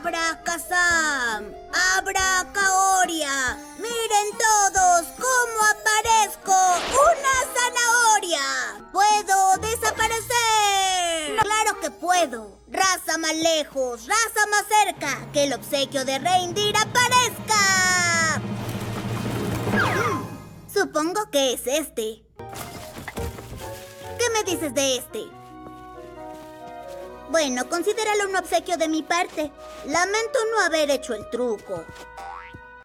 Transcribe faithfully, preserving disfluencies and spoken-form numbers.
Abracazam, Abracaoria. Miren todos cómo aparezco. ¡Una zanahoria! ¡Puedo desaparecer! ¡Claro que puedo! Raza más lejos, raza más cerca. Que el obsequio de Reindeer aparezca. Hmm, supongo que es este. ¿Qué me dices de este? Bueno, considéralo un obsequio de mi parte. Lamento no haber hecho el truco.